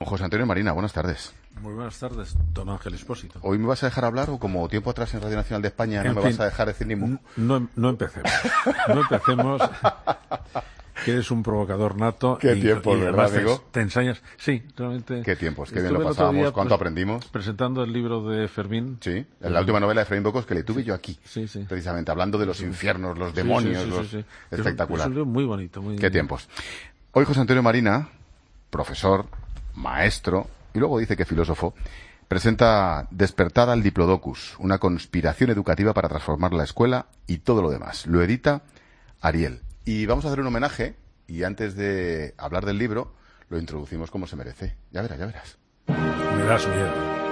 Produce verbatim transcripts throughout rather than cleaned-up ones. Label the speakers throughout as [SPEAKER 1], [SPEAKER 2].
[SPEAKER 1] José Antonio Marina, buenas tardes.
[SPEAKER 2] Muy buenas tardes, don Ángel Expósito.
[SPEAKER 1] ¿Hoy me vas a dejar hablar o como tiempo atrás en Radio Nacional de España no
[SPEAKER 2] en
[SPEAKER 1] me
[SPEAKER 2] fin,
[SPEAKER 1] vas a dejar decir ni mu?
[SPEAKER 2] No, no empecemos. No empecemos. Que eres un provocador nato.
[SPEAKER 1] Qué
[SPEAKER 2] y,
[SPEAKER 1] tiempos,
[SPEAKER 2] y
[SPEAKER 1] ¿verdad,
[SPEAKER 2] te,
[SPEAKER 1] amigo?
[SPEAKER 2] Te ensañas. Sí, realmente.
[SPEAKER 1] Qué tiempos, qué bien
[SPEAKER 2] Estuve
[SPEAKER 1] lo
[SPEAKER 2] el otro
[SPEAKER 1] pasábamos,
[SPEAKER 2] día,
[SPEAKER 1] cuánto
[SPEAKER 2] pues,
[SPEAKER 1] aprendimos.
[SPEAKER 2] Presentando el libro de Fermín.
[SPEAKER 1] Sí, en la última novela de Fermín Bocos que le tuve
[SPEAKER 2] sí,
[SPEAKER 1] yo aquí.
[SPEAKER 2] Sí, sí.
[SPEAKER 1] Precisamente, hablando de los
[SPEAKER 2] sí.
[SPEAKER 1] infiernos, los
[SPEAKER 2] Sí,
[SPEAKER 1] demonios,
[SPEAKER 2] sí, sí,
[SPEAKER 1] los...
[SPEAKER 2] sí, sí.
[SPEAKER 1] Espectacular.
[SPEAKER 2] Es un, es un libro muy bonito. Muy...
[SPEAKER 1] Qué tiempos. Hoy José Antonio Marina, profesor, maestro, y luego dice que filósofo, presenta Despertar al Diplodocus, una conspiración educativa para transformar la escuela y todo lo demás. Lo edita Ariel. Y vamos a hacer un homenaje, y antes de hablar del libro, lo introducimos como se merece. Ya verás, ya verás.
[SPEAKER 2] Me das miedo.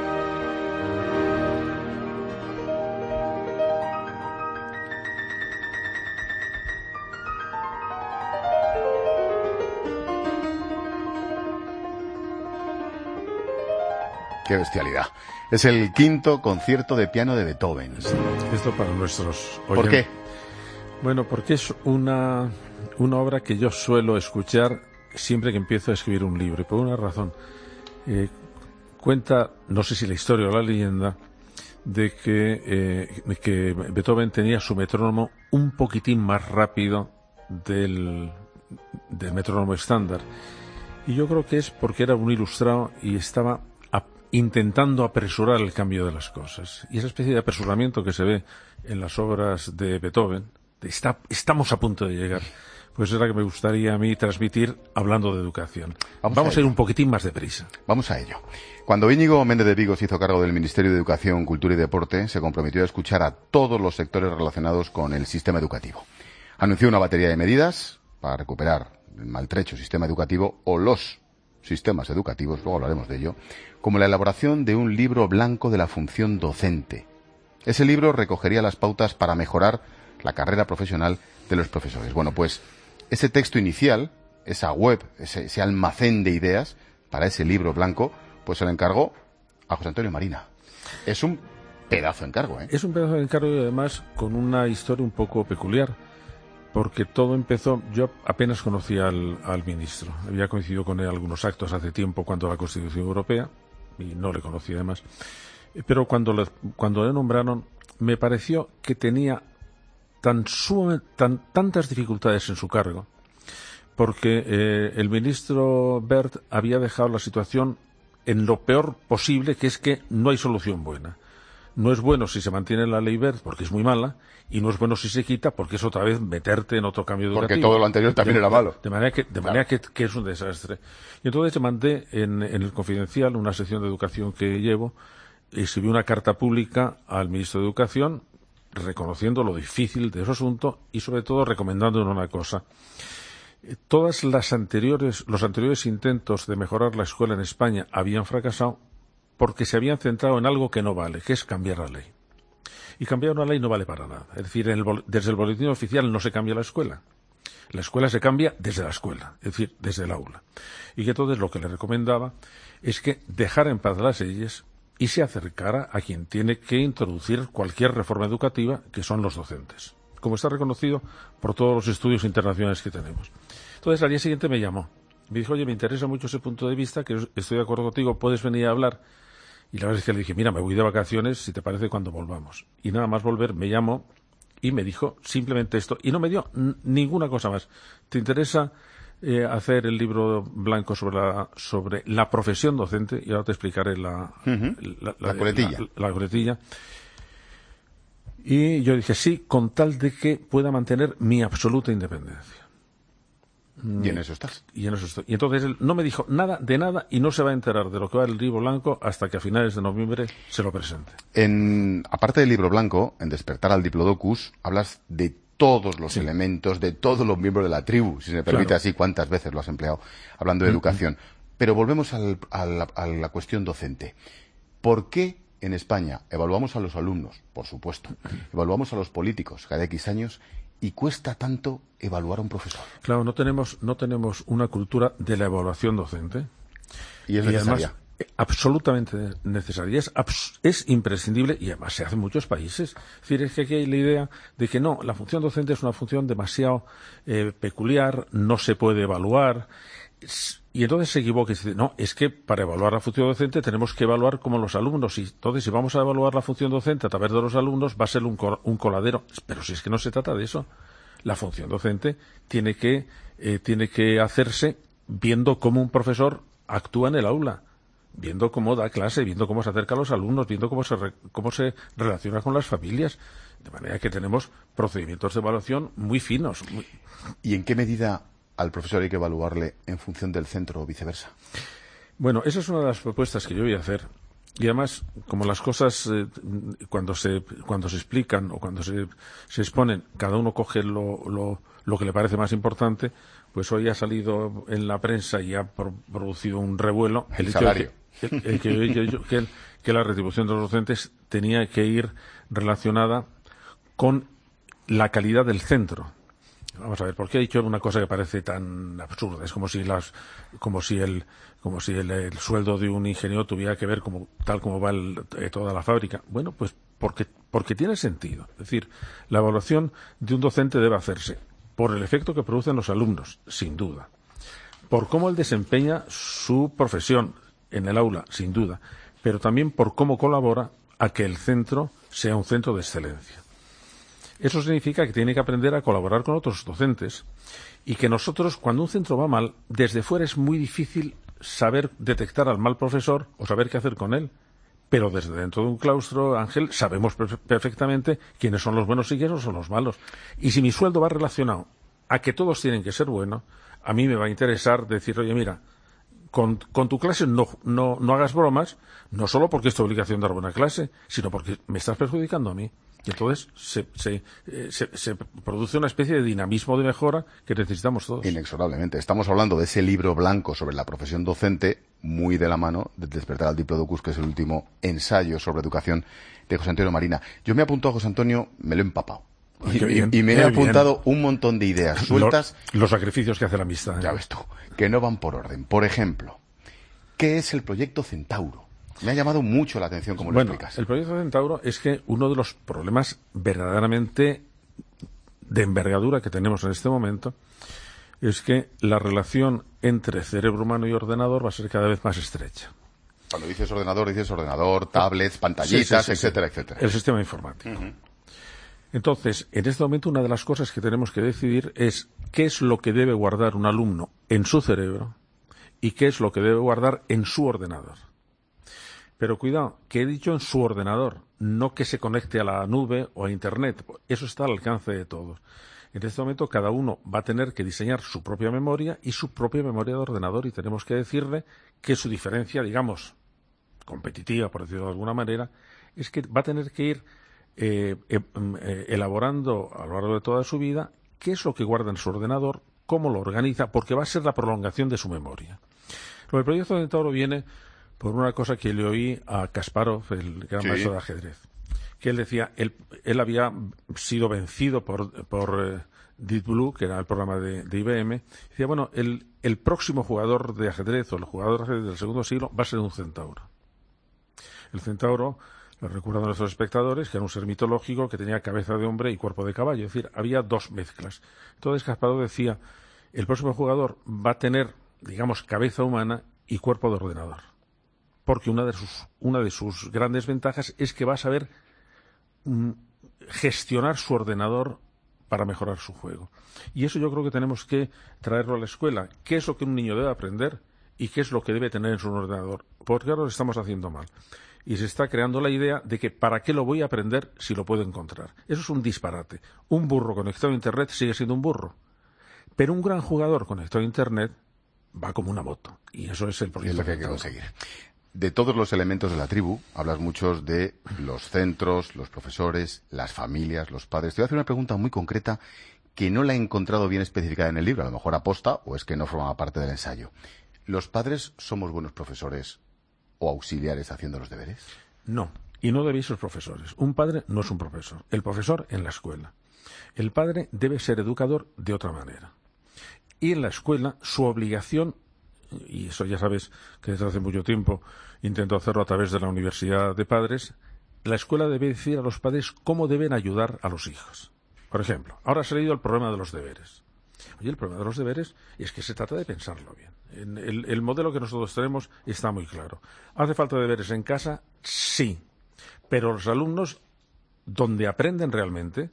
[SPEAKER 1] Qué bestialidad. Es el quinto concierto de piano de Beethoven.
[SPEAKER 2] Sí, esto para nuestros oyentes.
[SPEAKER 1] ¿Por qué?
[SPEAKER 2] Bueno, porque es una, una obra que yo suelo escuchar siempre que empiezo a escribir un libro. Y por una razón. Eh, cuenta, no sé si la historia o la leyenda, de que, eh, que Beethoven tenía su metrónomo un poquitín más rápido del, del metrónomo estándar. Y yo creo que es porque era un ilustrado y estaba intentando apresurar el cambio de las cosas. Y esa especie de apresuramiento que se ve en las obras de Beethoven, de está, estamos a punto de llegar, pues es la que me gustaría a mí transmitir hablando de educación. Vamos, Vamos a, a ir un poquitín más deprisa.
[SPEAKER 1] Vamos a ello. Cuando Íñigo Méndez de Vigo se hizo cargo del Ministerio de Educación, Cultura y Deporte, se comprometió a escuchar a todos los sectores relacionados con el sistema educativo. Anunció una batería de medidas para recuperar el maltrecho sistema educativo o los sistemas educativos, luego hablaremos de ello, como la elaboración de un libro blanco de la función docente. Ese libro recogería las pautas para mejorar la carrera profesional de los profesores. Bueno, pues ese texto inicial, esa web, ese, ese almacén de ideas para ese libro blanco, pues se lo encargó a José Antonio Marina. Es un pedazo de encargo, ¿eh?
[SPEAKER 2] Es un pedazo de encargo y además con una historia un poco peculiar. Porque todo empezó, yo apenas conocía al, al ministro, había coincidido con él algunos actos hace tiempo cuando la Constitución Europea, y no le conocía además, pero cuando le, cuando le nombraron, me pareció que tenía tan, su, tan tantas dificultades en su cargo, porque eh, el ministro Wert había dejado la situación en lo peor posible, que es que no hay solución buena. No es bueno si se mantiene la ley Wert, porque es muy mala, y no es bueno si se quita, porque es otra vez meterte en otro cambio educativo.
[SPEAKER 1] Porque todo lo anterior también
[SPEAKER 2] de,
[SPEAKER 1] era malo.
[SPEAKER 2] De manera que, de
[SPEAKER 1] claro.
[SPEAKER 2] manera que, que es un desastre. Y entonces le mandé en, en el Confidencial, una sección de educación que llevo, escribí una carta pública al ministro de Educación, reconociendo lo difícil de ese asunto y sobre todo recomendándole una cosa. Todas las anteriores, los anteriores intentos de mejorar la escuela en España habían fracasado porque se habían centrado en algo que no vale, que es cambiar la ley. Y cambiar una ley no vale para nada. Es decir, en el, desde el boletín oficial no se cambia la escuela. La escuela se cambia desde la escuela, es decir, desde el aula. Y que entonces lo que le recomendaba es que dejara en paz las leyes y se acercara a quien tiene que introducir cualquier reforma educativa, que son los docentes, como está reconocido por todos los estudios internacionales que tenemos. Entonces, al día siguiente me llamó. Me dijo, oye, me interesa mucho ese punto de vista, que estoy de acuerdo contigo, puedes venir a hablar. Y la verdad es que le dije, mira, me voy de vacaciones, si te parece, cuando volvamos. Y nada más volver, me llamó y me dijo simplemente esto. Y no me dio n- ninguna cosa más. ¿Te interesa eh, hacer el libro blanco sobre la, sobre la profesión docente? Y ahora te explicaré la,
[SPEAKER 1] uh-huh.
[SPEAKER 2] la,
[SPEAKER 1] la, la coletilla.
[SPEAKER 2] La, la coletilla. Y yo dije, sí, con tal de que pueda mantener mi absoluta independencia.
[SPEAKER 1] Y en eso estás.
[SPEAKER 2] Y en eso estoy. Y entonces él no me dijo nada de nada y no se va a enterar de lo que va el libro blanco hasta que a finales de noviembre se lo presente.
[SPEAKER 1] En, aparte del libro blanco, en Despertar al Diplodocus, hablas de todos los sí. elementos, de todos los miembros de la tribu, si se me permite claro. así, cuántas veces lo has empleado, hablando de mm-hmm. educación. Pero volvemos al, a, la, a la cuestión docente. ¿Por qué en España evaluamos a los alumnos? Por supuesto. Evaluamos a los políticos cada X años. ¿Y cuesta tanto evaluar a un profesor?
[SPEAKER 2] Claro, no tenemos, no tenemos una cultura de la evaluación docente.
[SPEAKER 1] Y es
[SPEAKER 2] y
[SPEAKER 1] necesaria.
[SPEAKER 2] Además, absolutamente necesaria. Es, abs- es imprescindible y además se hace en muchos países. Es decir, es que aquí hay la idea de que no, la función docente es una función demasiado eh, peculiar, no se puede evaluar. Es, Y entonces se equivoca y dice, no, es que para evaluar la función docente tenemos que evaluar como los alumnos. Y entonces, si vamos a evaluar la función docente a través de los alumnos, va a ser un, co un coladero. Pero si es que no se trata de eso. La función docente tiene que, eh, tiene que hacerse viendo cómo un profesor actúa en el aula, viendo cómo da clase, viendo cómo se acerca a los alumnos, viendo cómo se, re cómo se relaciona con las familias. De manera que tenemos procedimientos de evaluación muy finos. Muy...
[SPEAKER 1] ¿Y en qué medida al profesor hay que evaluarle en función del centro o viceversa?
[SPEAKER 2] Bueno, esa es una de las propuestas que yo voy a hacer. Y además, como las cosas, eh, cuando se cuando se explican o cuando se, se exponen, cada uno coge lo, lo, lo que le parece más importante, pues hoy ha salido en la prensa y ha pro, producido un revuelo.
[SPEAKER 1] El, el salario.
[SPEAKER 2] Que, el, el que, que, que, que la retribución de los docentes tenía que ir relacionada con la calidad del centro. Vamos a ver, ¿por qué he dicho una cosa que parece tan absurda? Es como si las, como si el, como si el, el sueldo de un ingeniero tuviera que ver como tal como va el, eh, toda la fábrica. Bueno, pues porque porque tiene sentido. Es decir, la evaluación de un docente debe hacerse por el efecto que producen los alumnos, sin duda, por cómo él desempeña su profesión en el aula, sin duda, pero también por cómo colabora a que el centro sea un centro de excelencia. Eso significa que tiene que aprender a colaborar con otros docentes y que nosotros, cuando un centro va mal, desde fuera es muy difícil saber detectar al mal profesor o saber qué hacer con él. Pero desde dentro de un claustro, Ángel, sabemos perfectamente quiénes son los buenos y quiénes son los malos. Y si mi sueldo va relacionado a que todos tienen que ser buenos, a mí me va a interesar decir, oye, mira, con, con tu clase no, no, no hagas bromas, no solo porque es tu obligación dar buena clase, sino porque me estás perjudicando a mí. Y entonces se, se, eh, se, se produce una especie de dinamismo de mejora que necesitamos todos.
[SPEAKER 1] Inexorablemente. Estamos hablando de ese libro blanco sobre la profesión docente, muy de la mano del Despertar al Diplodocus, que es el último ensayo sobre educación de José Antonio Marina. Yo me he apuntado a José Antonio, me lo he empapado.
[SPEAKER 2] Ay,
[SPEAKER 1] y,
[SPEAKER 2] bien,
[SPEAKER 1] y me he apuntado
[SPEAKER 2] bien.
[SPEAKER 1] un montón de ideas sueltas.
[SPEAKER 2] Los, los sacrificios que hace la amistad. ¿eh?
[SPEAKER 1] Ya ves tú, que no van por orden. Por ejemplo, ¿qué es el proyecto Centauro? Me ha llamado mucho la atención cómo lo
[SPEAKER 2] bueno,
[SPEAKER 1] explicas.
[SPEAKER 2] El proyecto Centauro es que uno de los problemas verdaderamente de envergadura que tenemos en este momento es que la relación entre cerebro humano y ordenador va a ser cada vez más estrecha.
[SPEAKER 1] Cuando dices ordenador, dices ordenador, tablets, pantallitas, sí, sí, sí, etcétera,
[SPEAKER 2] sí.
[SPEAKER 1] etcétera.
[SPEAKER 2] El sistema informático.
[SPEAKER 1] Uh-huh.
[SPEAKER 2] Entonces, en este momento una de las cosas que tenemos que decidir es qué es lo que debe guardar un alumno en su cerebro y qué es lo que debe guardar en su ordenador. Pero cuidado, que he dicho en su ordenador, no que se conecte a la nube o a Internet. Eso está al alcance de todos. En este momento cada uno va a tener que diseñar su propia memoria y su propia memoria de ordenador y tenemos que decirle que su diferencia, digamos, competitiva, por decirlo de alguna manera, es que va a tener que ir eh, eh, elaborando a lo largo de toda su vida qué es lo que guarda en su ordenador, cómo lo organiza, porque va a ser la prolongación de su memoria. Lo del proyecto Centauro viene por una cosa que le oí a Kasparov, el gran sí. maestro de ajedrez, que él decía, él, él había sido vencido por, por eh, Deep Blue, que era el programa de, de I B M, decía, bueno, el, el próximo jugador de ajedrez, o el jugador de ajedrez del segundo siglo, va a ser un centauro. El centauro, lo recuerdan nuestros espectadores, que era un ser mitológico que tenía cabeza de hombre y cuerpo de caballo, es decir, había dos mezclas. Entonces Kasparov decía, el próximo jugador va a tener, digamos, cabeza humana y cuerpo de ordenador. Porque una de sus, una de sus grandes ventajas es que va a saber mm, gestionar su ordenador para mejorar su juego. Y eso yo creo que tenemos que traerlo a la escuela. ¿Qué es lo que un niño debe aprender y qué es lo que debe tener en su ordenador? Porque ahora lo estamos haciendo mal. Y se está creando la idea de que ¿para qué lo voy a aprender si lo puedo encontrar? Eso es un disparate. Un burro conectado a Internet sigue siendo un burro. Pero un gran jugador conectado a Internet va como una moto. Y eso es el proyecto.
[SPEAKER 1] Es lo que hay que conseguir. De todos los elementos de la tribu, hablas muchos de los centros, los profesores, las familias, los padres. Te voy a hacer una pregunta muy concreta que no la he encontrado bien especificada en el libro, a lo mejor aposta o es que no forma parte del ensayo. ¿Los padres somos buenos profesores o auxiliares haciendo los deberes?
[SPEAKER 2] No, y no debéis ser profesores. Un padre no es un profesor. El profesor en la escuela. El padre debe ser educador de otra manera. Y en la escuela su obligación, y eso ya sabes que desde hace mucho tiempo intento hacerlo a través de la Universidad de Padres, la escuela debe decir a los padres cómo deben ayudar a los hijos. Por ejemplo, ahora se ha leído el problema de los deberes. Oye, el problema de los deberes es que se trata de pensarlo bien. En el, el modelo que nosotros tenemos está muy claro. ¿Hace falta deberes en casa? Sí. Pero los alumnos, donde aprenden realmente,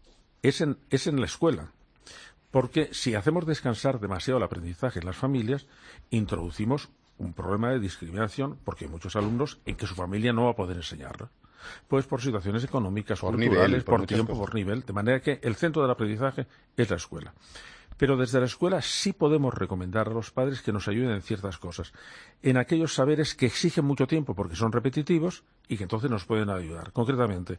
[SPEAKER 2] es en, es en la escuela. Porque si hacemos descansar demasiado el aprendizaje en las familias, introducimos un problema de discriminación, porque hay muchos alumnos en que su familia no va a poder enseñarlo. Pues por situaciones económicas,
[SPEAKER 1] por
[SPEAKER 2] culturales,
[SPEAKER 1] nivel, por,
[SPEAKER 2] por tiempo, cosas. por nivel. De manera que el centro del aprendizaje es la escuela. Pero desde la escuela sí podemos recomendar a los padres que nos ayuden en ciertas cosas. En aquellos saberes que exigen mucho tiempo porque son repetitivos y que entonces nos pueden ayudar. Concretamente,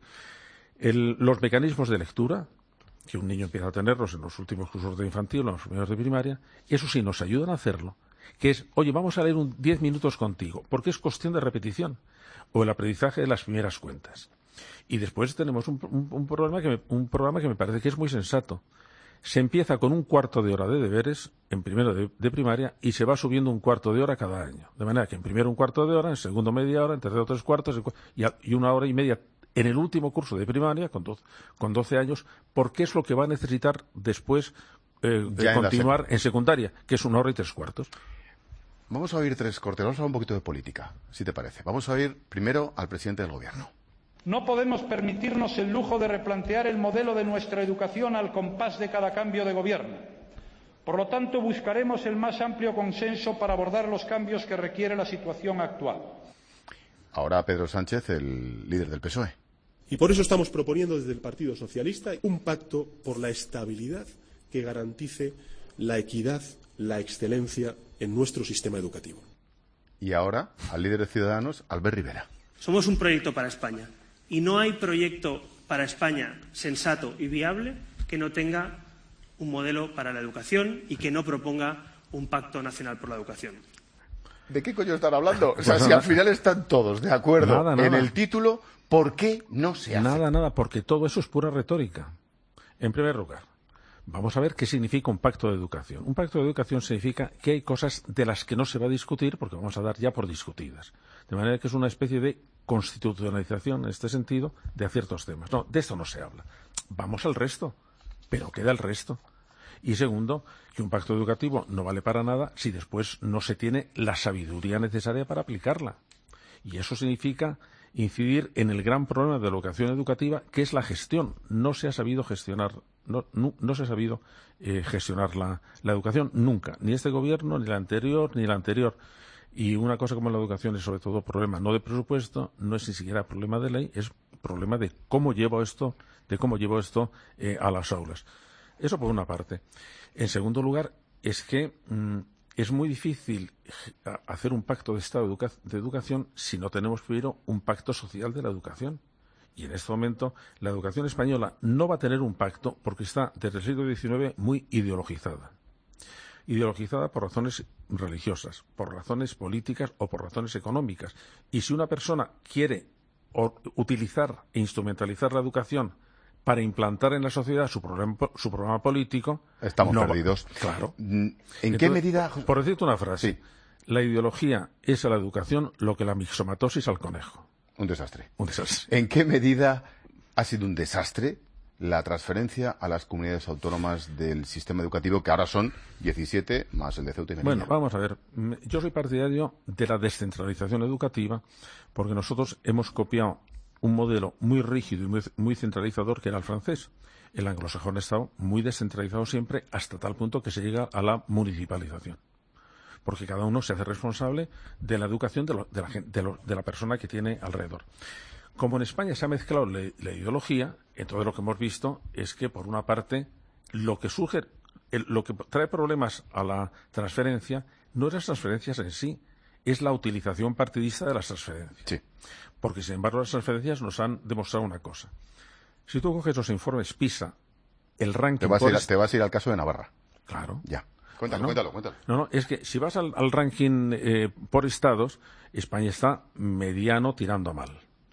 [SPEAKER 2] el, los mecanismos de lectura, que un niño empieza a tenerlos en los últimos cursos de infantil o en los primeros de primaria, eso sí nos ayudan a hacerlo. Que es, oye, vamos a leer un diez minutos contigo, porque es cuestión de repetición. O el aprendizaje de las primeras cuentas. Y después tenemos un, un, un, programa que me, un programa que me parece que es muy sensato. Se empieza con un cuarto de hora de deberes en primero de, de primaria y se va subiendo un cuarto de hora cada año. De manera que en primero un cuarto de hora, en segundo media hora, en tercero tres cuartos y, a, y una hora y media en el último curso de primaria, con, doce, con doce años, porque es lo que va a necesitar después eh, de continuar en, sec- en secundaria, que es una hora y tres cuartos.
[SPEAKER 1] Vamos a oír tres cortes, vamos a hablar un poquito de política, si te parece. Vamos a oír primero al presidente del Gobierno.
[SPEAKER 3] No podemos permitirnos el lujo de replantear el modelo de nuestra educación al compás de cada cambio de gobierno. Por lo tanto, buscaremos el más amplio consenso para abordar los cambios que requiere la situación actual.
[SPEAKER 1] Ahora Pedro Sánchez, el líder del P S O E.
[SPEAKER 4] Y por eso estamos proponiendo desde el Partido Socialista un pacto por la estabilidad que garantice la equidad, la excelencia en nuestro sistema educativo.
[SPEAKER 1] Y ahora, al líder de Ciudadanos, Albert Rivera.
[SPEAKER 5] Somos un proyecto para España. Y no hay proyecto para España sensato y viable que no tenga un modelo para la educación y que no proponga un pacto nacional por la educación.
[SPEAKER 1] ¿De qué coño están hablando? O sea, si al final están todos de acuerdo
[SPEAKER 2] nada, nada.
[SPEAKER 1] en el título, ¿por qué no se hace?
[SPEAKER 2] Nada, nada, porque todo eso es pura retórica. En primer lugar, vamos a ver qué significa un pacto de educación. Un pacto de educación significa que hay cosas de las que no se va a discutir porque vamos a dar ya por discutidas. De manera que es una especie de constitucionalización, en este sentido, de ciertos temas. No, de esto no se habla. Vamos al resto, pero queda el resto. Y segundo, que un pacto educativo no vale para nada si después no se tiene la sabiduría necesaria para aplicarla. Y eso significa incidir en el gran problema de la educación educativa, que es la gestión. No se ha sabido gestionar, no, no, no se ha sabido eh, gestionar la, la educación nunca, ni este gobierno, ni el anterior, ni el anterior. Y una cosa como la educación es sobre todo problema no de presupuesto, no es ni siquiera problema de ley, es problema de cómo llevo esto, de cómo llevo esto eh, a las aulas. Eso por una parte. En segundo lugar, es que mmm, es muy difícil hacer un pacto de Estado de, educa- de educación si no tenemos primero un pacto social de la educación. Y en este momento la educación española no va a tener un pacto porque está desde el siglo diecinueve muy ideologizada. Ideologizada por razones religiosas, por razones políticas o por razones económicas. Y si una persona quiere o, utilizar e instrumentalizar la educación para implantar en la sociedad su programa, su programa político...
[SPEAKER 1] Estamos
[SPEAKER 2] no
[SPEAKER 1] perdidos.
[SPEAKER 2] Va, claro.
[SPEAKER 1] ¿En
[SPEAKER 2] Entonces,
[SPEAKER 1] qué medida...?
[SPEAKER 2] Por decirte una frase,
[SPEAKER 1] sí.
[SPEAKER 2] La ideología es a la educación lo que la mixomatosis al conejo.
[SPEAKER 1] Un desastre.
[SPEAKER 2] Un desastre.
[SPEAKER 1] ¿En qué medida ha sido un desastre la transferencia a las comunidades autónomas del sistema educativo, que ahora son diecisiete más el de Ceuta y Melilla?
[SPEAKER 2] Bueno, vamos a ver. Yo soy partidario de la descentralización educativa porque nosotros hemos copiado un modelo muy rígido y muy, muy centralizador que era el francés. El anglosajón ha estado muy descentralizado siempre hasta tal punto que se llega a la municipalización. Porque cada uno se hace responsable de la educación de, lo, de, la, de, lo, de la persona que tiene alrededor. Como en España se ha mezclado la, la ideología, entonces lo que hemos visto es que, por una parte, lo que surge, el, lo que trae problemas a la transferencia no es las transferencias en sí, es la utilización partidista de las transferencias.
[SPEAKER 1] Sí.
[SPEAKER 2] Porque, sin embargo, las transferencias nos han demostrado una cosa. Si tú coges los informes PISA, el ranking...
[SPEAKER 1] Te vas, a ir, te vas a ir al caso de Navarra.
[SPEAKER 2] Claro.
[SPEAKER 1] Ya. Cuéntalo,
[SPEAKER 2] ¿no?
[SPEAKER 1] cuéntalo, cuéntalo.
[SPEAKER 2] No, no, es que si vas al, al ranking eh, por estados, España está mediano tirando a mal.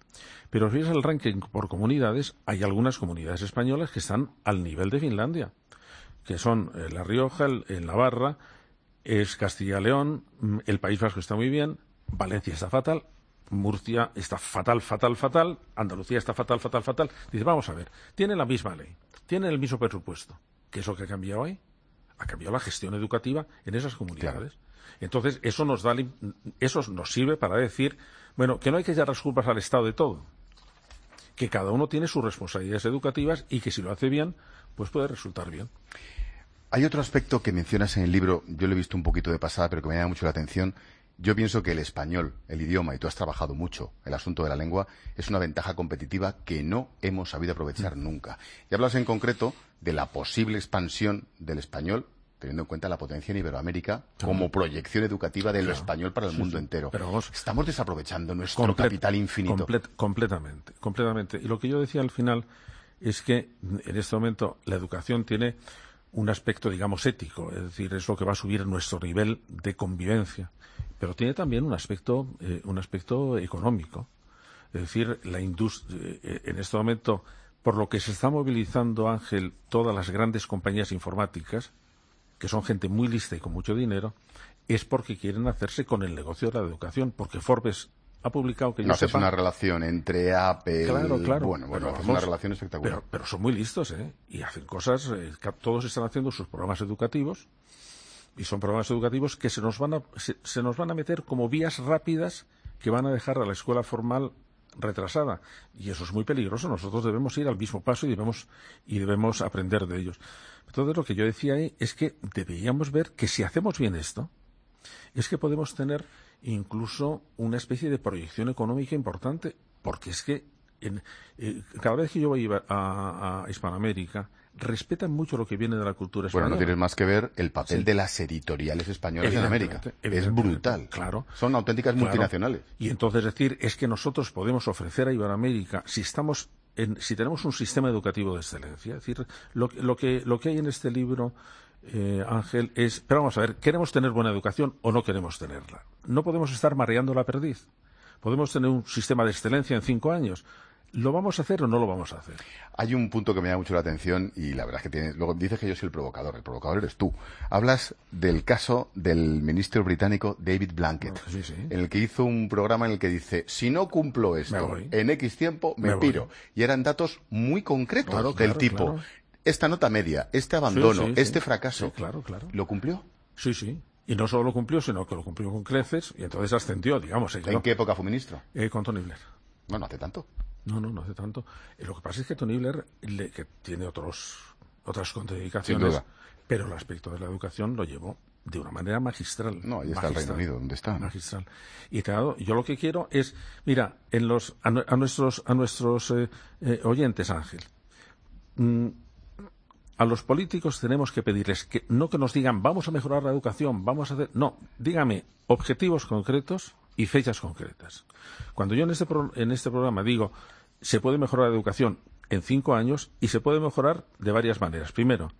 [SPEAKER 2] Pero si ves el ranking por comunidades, hay algunas comunidades españolas que están al nivel de Finlandia, que son eh, La Rioja, el, el Navarra, es Castilla y León, el País Vasco está muy bien, Valencia está fatal, Murcia está fatal, fatal, fatal, Andalucía está fatal, fatal, fatal. Dice, vamos a ver, tienen la misma ley, tienen el mismo presupuesto. ¿Qué es lo que ha cambiado hoy? ha cambiado la gestión educativa en esas comunidades. Claro. Entonces, eso nos da, eso nos sirve para decir, bueno, que no hay que echar las culpas al Estado de todo, que cada uno tiene sus responsabilidades educativas y que si lo hace bien, pues puede resultar bien.
[SPEAKER 1] Hay otro aspecto que mencionas en el libro, yo lo he visto un poquito de pasada, pero que me llama mucho la atención. Yo pienso que el español, el idioma, y tú has trabajado mucho el asunto de la lengua, es una ventaja competitiva que no hemos sabido aprovechar mm. nunca. Y hablas en concreto de la posible expansión del español, teniendo en cuenta la potencia en Iberoamérica, sí. como proyección educativa del claro. español para el sí, mundo sí. entero.
[SPEAKER 2] Pero vamos,
[SPEAKER 1] estamos desaprovechando nuestro complet, capital infinito.
[SPEAKER 2] Complet, completamente, completamente. Y lo que yo decía al final es que en este momento la educación tiene un aspecto, digamos, ético, es decir, es lo que va a subir nuestro nivel de convivencia. Pero tiene también un aspecto, eh, un aspecto económico. Es decir, la industria, eh, en este momento, por lo que se está movilizando, Ángel, todas las grandes compañías informáticas, que son gente muy lista y con mucho dinero, es porque quieren hacerse con el negocio de la educación, porque Forbes ha publicado que yo
[SPEAKER 1] no,
[SPEAKER 2] sepa...
[SPEAKER 1] es una relación entre Apple...
[SPEAKER 2] Claro, claro.
[SPEAKER 1] Bueno, bueno,
[SPEAKER 2] pero,
[SPEAKER 1] es una relación espectacular.
[SPEAKER 2] Pero, pero son muy listos, ¿eh? Y hacen cosas... Eh, todos están haciendo sus programas educativos, y son programas educativos que se nos van a, se, se nos van a meter como vías rápidas que van a dejar a la escuela formal retrasada. Y eso es muy peligroso. Nosotros debemos ir al mismo paso y debemos, y debemos aprender de ellos. Entonces, lo que yo decía ahí es que deberíamos ver que si hacemos bien esto, es que podemos tener incluso una especie de proyección económica importante, porque es que en, eh, cada vez que yo voy a, a, a Hispanoamérica, respetan mucho lo que viene de la cultura española.
[SPEAKER 1] Bueno, no tienes más que ver el papel sí. de las editoriales españolas en América. Es brutal.
[SPEAKER 2] Claro.
[SPEAKER 1] Son auténticas claro. multinacionales.
[SPEAKER 2] Y entonces decir, es que nosotros podemos ofrecer a Iberoamérica, si estamos en, si tenemos un sistema educativo de excelencia, es decir, lo, lo que lo que hay en este libro, eh, Ángel, es, pero vamos a ver, ¿queremos tener buena educación o no queremos tenerla? No podemos estar mareando la perdiz. Podemos tener un sistema de excelencia en cinco años. ¿Lo vamos a hacer o no lo vamos a hacer?
[SPEAKER 1] Hay un punto que me llama mucho la atención y la verdad es que tiene, luego dices que yo soy el provocador, el provocador eres tú. Hablas del caso del ministro británico David Blunkett,
[SPEAKER 2] no, sí, sí.
[SPEAKER 1] en el que hizo un programa en el que dice, si no cumplo esto en X tiempo, me, me piro. Y eran datos muy concretos
[SPEAKER 2] claro,
[SPEAKER 1] del
[SPEAKER 2] claro,
[SPEAKER 1] tipo,
[SPEAKER 2] claro.
[SPEAKER 1] esta nota media, este abandono,
[SPEAKER 2] sí, sí,
[SPEAKER 1] este
[SPEAKER 2] sí.
[SPEAKER 1] fracaso.
[SPEAKER 2] Sí, claro, claro.
[SPEAKER 1] ¿Lo cumplió?
[SPEAKER 2] Sí, sí. Y no solo lo cumplió, sino que lo cumplió con creces y entonces ascendió, digamos.
[SPEAKER 1] ¿En no, qué época fue ministro?
[SPEAKER 2] Eh, con Tony Blair.
[SPEAKER 1] No, no hace tanto.
[SPEAKER 2] No, no, no hace tanto. Eh, lo que pasa es que Tony Blair, le, que tiene otros otras contraindicaciones, pero el aspecto de la educación lo llevó de una manera magistral.
[SPEAKER 1] No, ahí está
[SPEAKER 2] magistral,
[SPEAKER 1] el Reino Unido, ¿dónde está?
[SPEAKER 2] Magistral. Y te ha dado, yo lo que quiero es, mira, en los a, a nuestros a nuestros eh, eh, oyentes, Ángel, mmm, a los políticos tenemos que pedirles que no que nos digan vamos a mejorar la educación, vamos a hacer, no, dígame objetivos concretos y fechas concretas. Cuando yo en este, pro, en este programa digo se puede mejorar la educación en cinco años y se puede mejorar de varias maneras. Primero,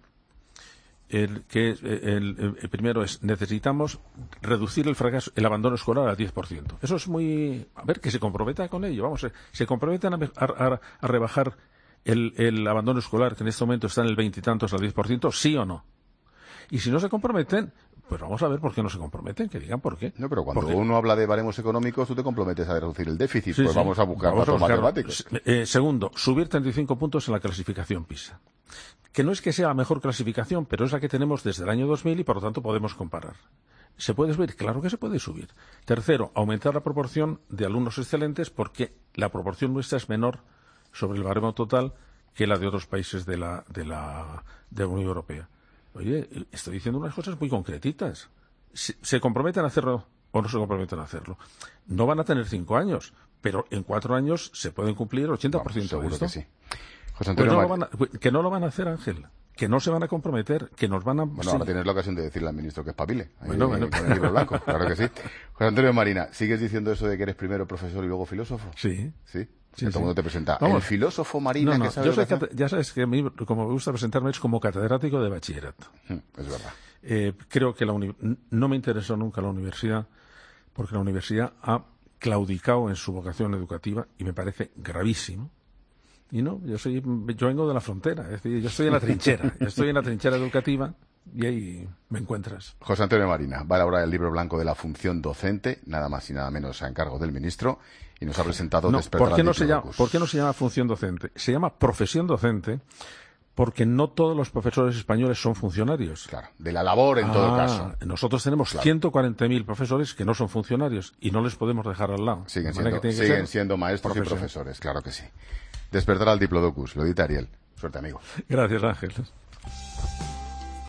[SPEAKER 2] el, que, el, el, el primero es necesitamos reducir el fracaso, el abandono escolar al diez por ciento. Eso es muy... A ver, que se comprometa con ello. Vamos, se, se comprometen a, a, a rebajar el, el abandono escolar, que en este momento está en el veintitantos al diez por ciento, sí o no. Y si no se comprometen, pues vamos a ver por qué no se comprometen, que digan por qué.
[SPEAKER 1] No, pero cuando uno habla de baremos económicos, tú te comprometes a reducir el déficit.
[SPEAKER 2] Sí,
[SPEAKER 1] pues
[SPEAKER 2] sí.
[SPEAKER 1] vamos a buscar datos matemáticos.
[SPEAKER 2] Eh, segundo, subir treinta y cinco puntos en la clasificación PISA. Que no es que sea la mejor clasificación, pero es la que tenemos desde el año dos mil y por lo tanto podemos comparar. ¿Se puede subir? Claro que se puede subir. Tercero, aumentar la proporción de alumnos excelentes porque la proporción nuestra es menor sobre el baremo total que la de otros países de la, de la, de la Unión Europea. Oye, estoy diciendo unas cosas muy concretitas. ¿Se, ¿Se comprometen a hacerlo o no se comprometen a hacerlo? No van a tener cinco años, pero en cuatro años se pueden cumplir el ochenta por ciento
[SPEAKER 1] Vamos,
[SPEAKER 2] de esto.
[SPEAKER 1] Que sí. José Antonio
[SPEAKER 2] pues no Mar... van a, que no lo van a hacer, Ángel. Que no se van a comprometer, que nos van a...
[SPEAKER 1] Bueno, sí. Ahora tienes la ocasión de decirle al ministro que espabile. Ahí,
[SPEAKER 2] bueno, bueno.
[SPEAKER 1] Con el libro blanco, claro que sí. José Antonio Marina, ¿sigues diciendo eso de que eres primero profesor y luego filósofo?
[SPEAKER 2] Sí.
[SPEAKER 1] ¿Sí?
[SPEAKER 2] Sí,
[SPEAKER 1] todo el
[SPEAKER 2] sí.
[SPEAKER 1] mundo te presenta.
[SPEAKER 2] Vamos.
[SPEAKER 1] El filósofo Marina
[SPEAKER 2] no, no,
[SPEAKER 1] que sabe
[SPEAKER 2] yo soy
[SPEAKER 1] cate-
[SPEAKER 2] Ya sabes que a mí, como me gusta presentarme, es como catedrático de bachillerato.
[SPEAKER 1] Es verdad.
[SPEAKER 2] Eh, creo que la uni- no me interesó nunca la universidad, porque la universidad ha claudicado en su vocación educativa y me parece gravísimo. Y no, yo soy, yo vengo de la frontera, es decir, yo estoy en la trinchera, yo estoy en la trinchera educativa y ahí me encuentras.
[SPEAKER 1] José Antonio Marina va a elaborar el libro blanco de la función docente, nada más y nada menos a encargo del ministro, y nos ha presentado
[SPEAKER 2] No,
[SPEAKER 1] Despertar
[SPEAKER 2] ¿por qué
[SPEAKER 1] al
[SPEAKER 2] no se llama,
[SPEAKER 1] Diplodocus.
[SPEAKER 2] ¿por qué no se llama función docente? Se llama profesión docente Porque no todos los profesores españoles son funcionarios.
[SPEAKER 1] Claro, de la labor en ah, todo caso.
[SPEAKER 2] Nosotros tenemos claro. ciento cuarenta mil profesores que no son funcionarios y no les podemos dejar al lado.
[SPEAKER 1] Siguen, siendo, que siguen siendo maestros profesor. y profesores, claro que sí. Despertar al Diplodocus, lo edita Ariel. Suerte, amigo.
[SPEAKER 2] Gracias, Ángel.